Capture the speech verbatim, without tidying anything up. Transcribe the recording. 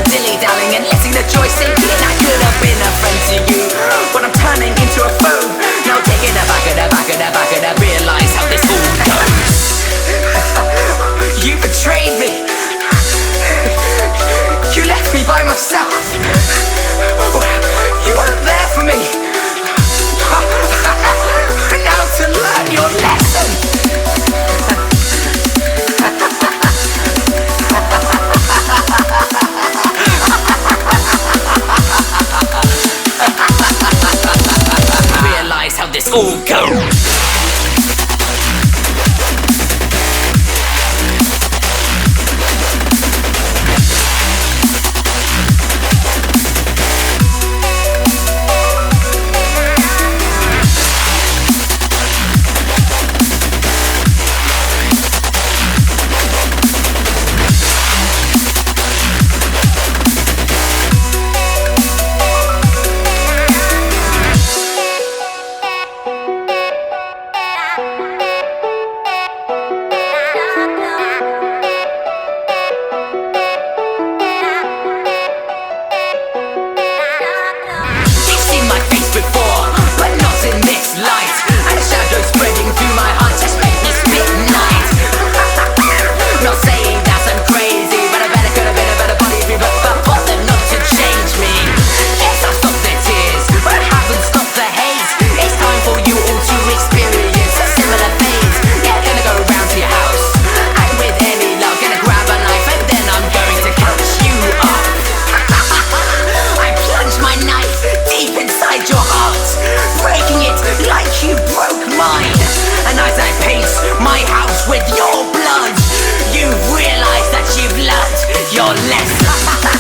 dilly-dallying and letting the joy sink in. I could have been a friend to you, but I'm turning into a foe. Now taking it back and back and back and I realise how this all goes. You betrayed me. You left me by myself. You weren't there for me. Now to learn your lesson. Realise how this all goes. My house with your blood, you realise that you've learnt your lesson.